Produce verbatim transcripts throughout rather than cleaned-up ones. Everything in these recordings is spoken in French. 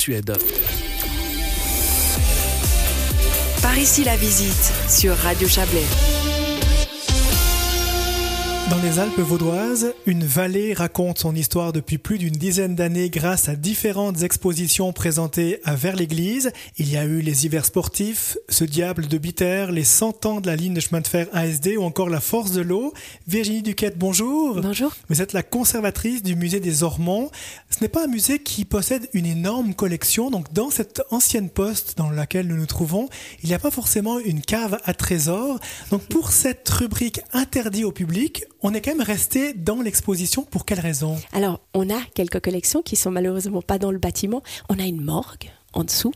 Suède. Par ici la visite sur Radio Chablais. Dans les Alpes vaudoises, une vallée raconte son histoire depuis plus d'une dizaine d'années grâce à différentes expositions présentées à Vers-l'Église. Il y a eu les hivers sportifs, ce diable de Bitter, les cent ans de la ligne de chemin de fer A S D ou encore la force de l'eau. Virginie Duquette, bonjour. Bonjour. Vous êtes la conservatrice du musée des Ormonts. Ce n'est pas un musée qui possède une énorme collection. Donc dans cette ancienne poste dans laquelle nous nous trouvons, il n'y a pas forcément une cave à trésors. Donc pour cette rubrique interdite au public, on est quand même resté dans l'exposition. Pour quelle raison ? Alors, on a quelques collections qui sont malheureusement pas dans le bâtiment. On a une morgue en dessous.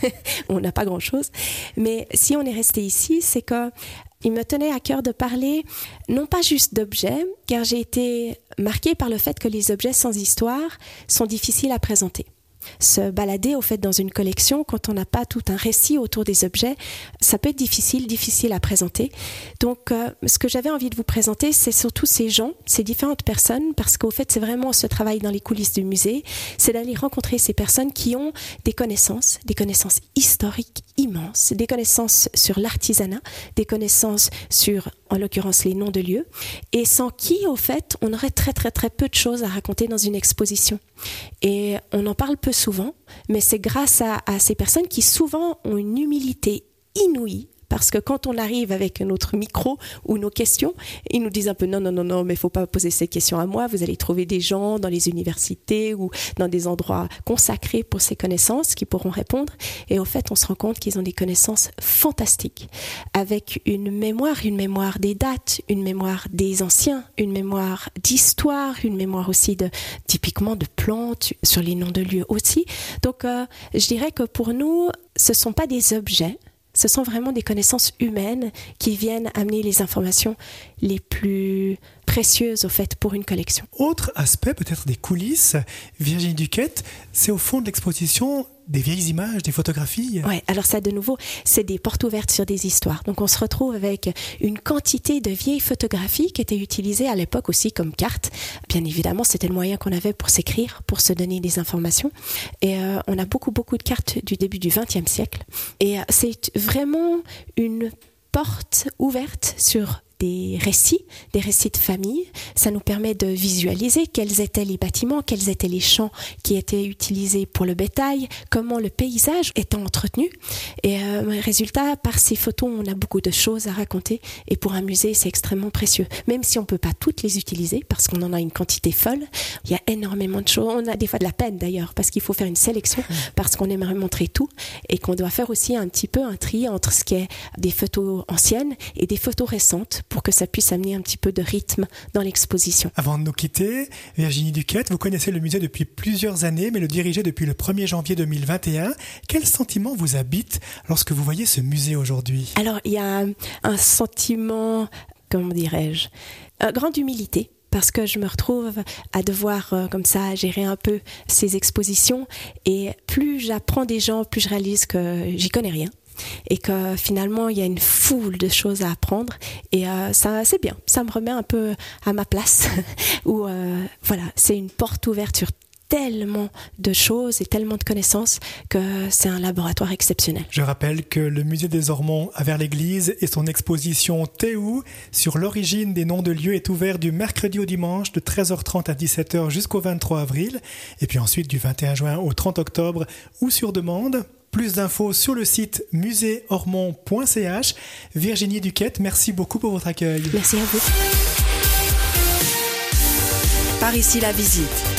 On n'a pas grand-chose. Mais si on est resté ici, c'est que il me tenait à cœur de parler, non pas juste d'objets, car j'ai été marquée par le fait que les objets sans histoire sont difficiles à présenter. Se balader au fait dans une collection quand on n'a pas tout un récit autour des objets, ça peut être difficile, difficile à présenter. Donc euh, ce que j'avais envie de vous présenter, c'est surtout ces gens, ces différentes personnes, parce qu'au fait c'est vraiment ce travail dans les coulisses du musée, c'est d'aller rencontrer ces personnes qui ont des connaissances, des connaissances historiques immenses, des connaissances sur l'artisanat, des connaissances sur, en l'occurrence, les noms de lieux, et sans qui, au fait, on aurait très très très peu de choses à raconter dans une exposition. Et on en parle peu souvent, mais c'est grâce à, à ces personnes qui souvent ont une humilité inouïe, parce que quand on arrive avec notre micro ou nos questions, ils nous disent un peu non, non, non, non, mais il ne faut pas poser ces questions à moi, vous allez trouver des gens dans les universités ou dans des endroits consacrés pour ces connaissances qui pourront répondre. Et au fait, on se rend compte qu'ils ont des connaissances fantastiques, avec une mémoire, une mémoire des dates, une mémoire des anciens, une mémoire d'histoire, une mémoire aussi de, typiquement de plantes, sur les noms de lieux aussi. Donc, euh, je dirais que pour nous, ce ne sont pas des objets, ce sont vraiment des connaissances humaines qui viennent amener les informations les plus précieuses au fait pour une collection. Autre aspect, peut-être des coulisses, Virginie Duquette, c'est au fond de l'exposition des vieilles images, des photographies. Oui, alors ça de nouveau, c'est des portes ouvertes sur des histoires. Donc on se retrouve avec une quantité de vieilles photographies qui étaient utilisées à l'époque aussi comme cartes. Bien évidemment, c'était le moyen qu'on avait pour s'écrire, pour se donner des informations. Et euh, on a beaucoup, beaucoup de cartes du début du vingtième siècle. Et euh, c'est vraiment une porte ouverte sur des récits, des récits de famille. Ça nous permet de visualiser quels étaient les bâtiments, quels étaient les champs qui étaient utilisés pour le bétail, comment le paysage était entretenu. Et euh, résultat, par ces photos, on a beaucoup de choses à raconter. Et pour un musée, c'est extrêmement précieux. Même si on ne peut pas toutes les utiliser, parce qu'on en a une quantité folle, il y a énormément de choses. On a des fois de la peine d'ailleurs, parce qu'il faut faire une sélection, parce qu'on aimerait montrer tout, et qu'on doit faire aussi un petit peu un tri entre ce qui est des photos anciennes et des photos récentes, pour que ça puisse amener un petit peu de rythme dans l'exposition. Avant de nous quitter, Virginie Duquette, vous connaissez le musée depuis plusieurs années, mais le dirigez depuis le premier janvier deux mille vingt et un. Quel sentiment vous habite lorsque vous voyez ce musée aujourd'hui ? Alors, il y a un, un sentiment, comment dirais-je, une grande humilité. Parce que je me retrouve à devoir, euh, comme ça, gérer un peu ces expositions. Et plus j'apprends des gens, plus je réalise que j'y connais rien. Et que finalement, il y a une foule de choses à apprendre. Et euh, ça, c'est bien. Ça me remet un peu à ma place. Où, euh, voilà, c'est une porte ouverte sur tellement de choses et tellement de connaissances que c'est un laboratoire exceptionnel. Je rappelle que le musée des Ormonts à Vers-l'Église et son exposition Théou sur l'origine des noms de lieux est ouvert du mercredi au dimanche de treize heures trente à dix-sept heures jusqu'au vingt-trois avril et puis ensuite du vingt et un juin au trente octobre ou sur demande. Plus d'infos sur le site musée ormont point c h. Virginie Duquette, merci beaucoup pour votre accueil. Merci à vous. Par ici la visite.